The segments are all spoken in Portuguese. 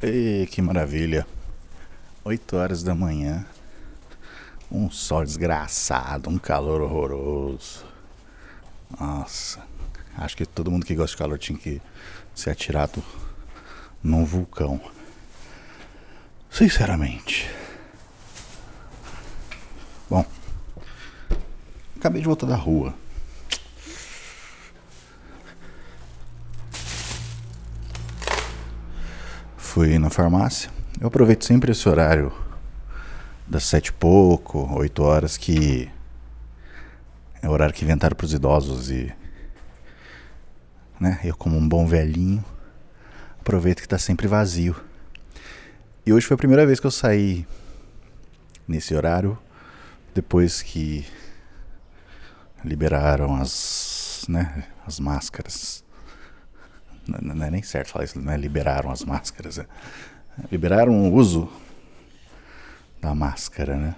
Ei, que maravilha. 8 horas da manhã. Um sol desgraçado, um calor horroroso. Nossa, acho que todo mundo que gosta de calor tinha que ser atirado num vulcão. Sinceramente. Bom, acabei de voltar da rua. Fui na farmácia. Eu aproveito sempre esse horário das 7 e pouco, 8 horas, que é o horário que inventaram para os idosos e, né, eu como um bom velhinho, aproveito que tá sempre vazio. E hoje foi a primeira vez que eu saí nesse horário, depois que liberaram as máscaras. Não é nem certo falar isso, né? Liberaram as máscaras. Né? Liberaram o uso da máscara, né?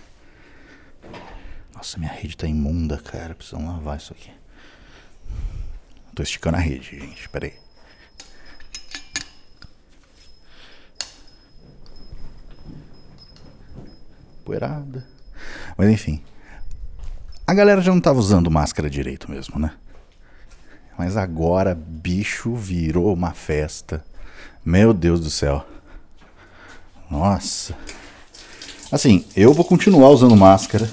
Nossa, minha rede tá imunda, cara. Precisamos lavar isso aqui. Tô esticando a rede, gente. Pera aí. Poeirada. Mas enfim. A galera já não tava usando máscara direito mesmo, né? Mas agora, bicho, virou uma festa. Meu Deus do céu. Nossa. Assim, eu vou continuar usando máscara.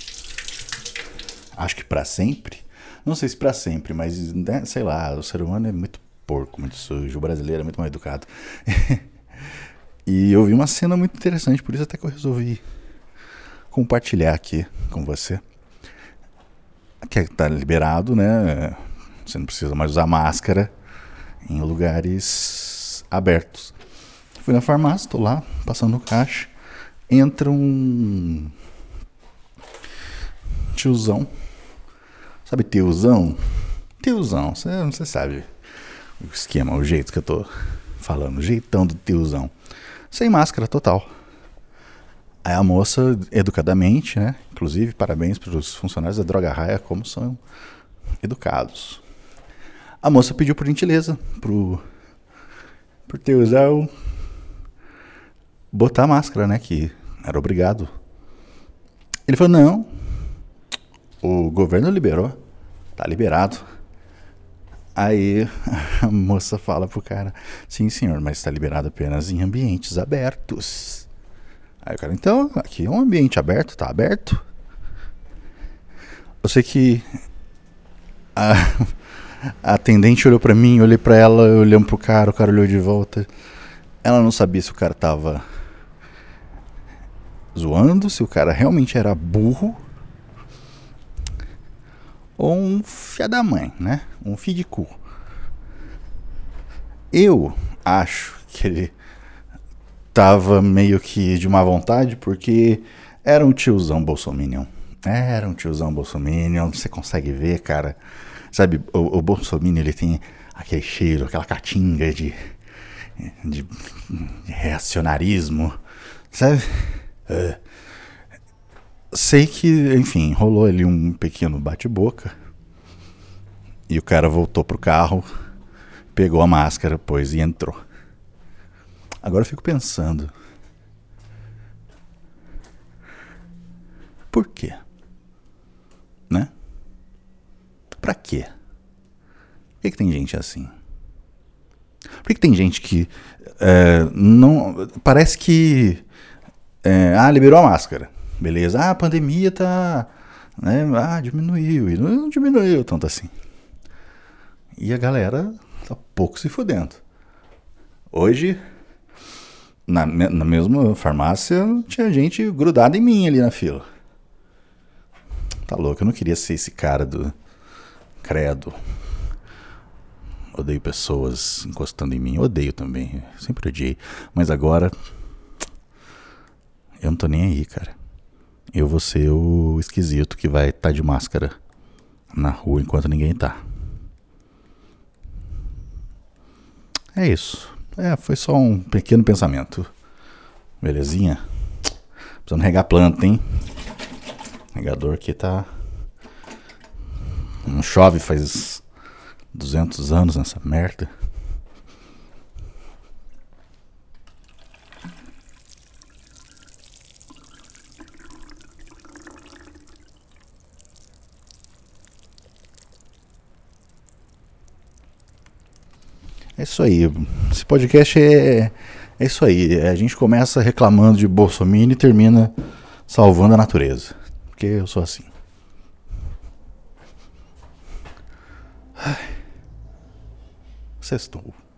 Acho que pra sempre. Não sei se pra sempre, mas, né, sei lá, o ser humano é muito porco, muito sujo. O brasileiro é muito mal educado. E eu vi uma cena muito interessante, por isso até que eu resolvi compartilhar aqui com você. Que tá liberado, né? Você não precisa mais usar máscara em lugares abertos. Fui na farmácia, tô lá, passando no caixa. Entra um tiozão. Sabe tiozão? Tiozão, você sabe o esquema, o jeito que eu tô falando. O jeitão do tiozão. Sem máscara total. Aí a moça, educadamente, né? Inclusive, parabéns para os funcionários da Droga Raia, como são educados. A moça pediu por gentileza pro tiozão botar a máscara, né? Que era obrigado. Ele falou, não, o governo liberou, tá liberado. Aí a moça fala pro cara, sim senhor, mas está liberado apenas em ambientes abertos. Aí o cara, então, aqui é um ambiente aberto, tá aberto. Eu sei que a atendente olhou pra mim, eu olhei pra ela, olhando pro cara, o cara olhou de volta. Ela não sabia se o cara tava zoando, se o cara realmente era burro ou um filho da mãe, né? Um filho de cu. Eu acho que ele tava meio que de má vontade porque era um tiozão bolsominion. Era um tiozão bolsominion, você consegue ver, cara. Sabe, o bolsominion, ele tem aquele cheiro, aquela catinga de reacionarismo, sabe? Sei que, enfim, rolou ali um pequeno bate-boca e o cara voltou pro carro, pegou a máscara, pôs e entrou. Agora eu fico pensando, por quê? Né? Pra quê? Por que tem gente assim? Por que tem gente que não... Parece que... liberou a máscara. Beleza. A pandemia tá... Né, diminuiu. E não diminuiu tanto assim. E a galera tá pouco se fudendo. Hoje, na mesma farmácia, tinha gente grudada em mim ali na fila. Tá louco, eu não queria ser esse cara do... Credo. Odeio pessoas encostando em mim. Odeio também. Sempre odiei. Mas agora... Eu não tô nem aí, cara. Eu vou ser o esquisito que vai estar de máscara na rua enquanto ninguém tá. É isso. Foi só um pequeno pensamento. Belezinha? Precisando regar planta, hein? O regador aqui tá... Não chove faz 200 anos nessa merda. É isso aí. Esse podcast é isso aí. A gente começa reclamando de Bolsonaro e termina salvando a natureza. Porque eu sou assim. Sextou.